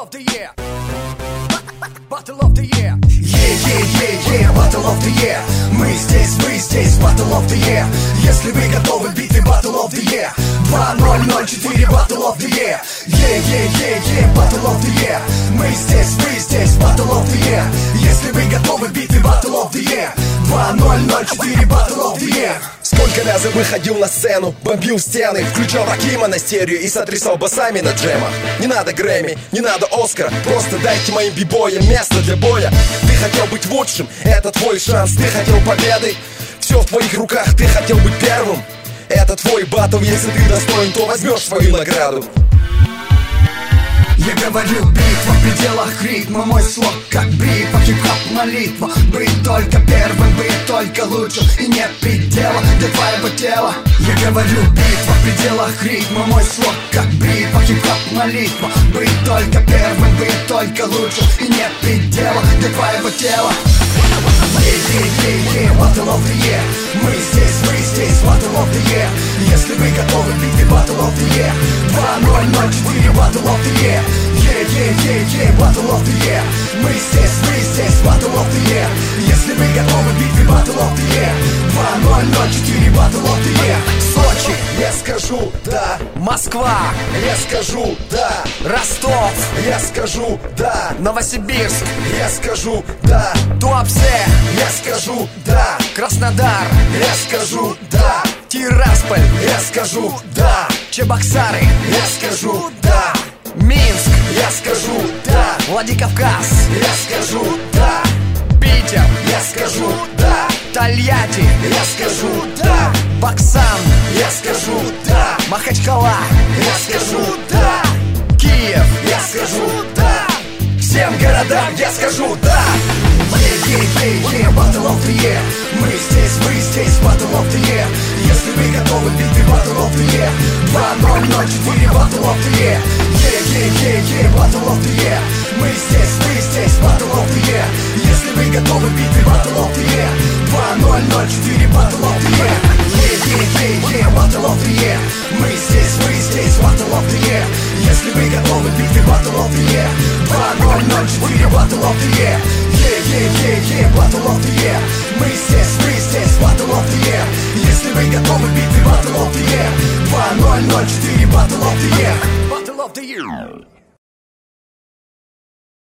of the year. Battle of the year. Yeah, Battle of the year. Мы здесь, Battle of the year. Если вы готовы к битве, Battle of the year. 2004, Battle of the year. Yeah, Battle of the year. Мы здесь, Battle of the year. Если вы готовы к битве, Battle of the year. 2004, Battle of the year. Сколько раз я выходил на сцену, бомбил стены, включал Ракима на стерео и сотрясал басами на джемах. Не надо Грэмми, не надо Оскара, просто дайте моим бибоям место для боя. Ты хотел быть лучшим, это твой шанс, ты хотел победы. Все в твоих руках, ты хотел быть первым. Это твой баттл, если ты достоин, то возьмешь свою награду. Я говорю, битва в пределах ритма. Мой слог как бритва, хип-хоп молитва. Быть только первым, быть только лучшим. И нет предела для твоего тела. Я говорю, битва в пределах ритма. Мой слог как бритва, хип-хоп молитва. Быть только первым, быть только лучшим. И нет предела для твоего тела. Yeah, Battle of the year. Мы здесь, Battle of the year. Если вы готовы к битве, Battle of the year. 2004, Battle of the year. Yeah, Battle of the year. Мы здесь, Battle of the year. Если вы готовы к битве, Battle of the year. 2004, Battle of the year. Сочи, я скажу да. Москва, я скажу да. Ростов, я скажу да. Новосибирск, я скажу да. Туапсе, я скажу да. Краснодар, я скажу да. Тирасполь, я скажу да. Чебоксары, я скажу да. Минск, я скажу да. Владикавказ, я скажу да. Питер, я скажу да. Тольятти, я скажу да. Баксан, я скажу да. Махачкала, я скажу да. Киев, я скажу да. Всем городам я скажу да. Yeah, Battle of the year. Мы здесь, Battle of the year. Если вы готовы к битве, Battle of the year. 2004, Battle of the year. Yeah, Battle of the year. Мы здесь, Battle of the year. Если вы готовы к битве, Battle of the year. 2004, Battle of the year. Yeah, Battle of the year. Мы здесь, Battle of the year. Если вы готовы к битве, Battle of the year. 2004, Battle of the year. Yeah, Battle of the year. Мы здесь, Battle of the year. Если вы готовы к битве, Battle of the year. 2004, Battle of the year. Battle of the year.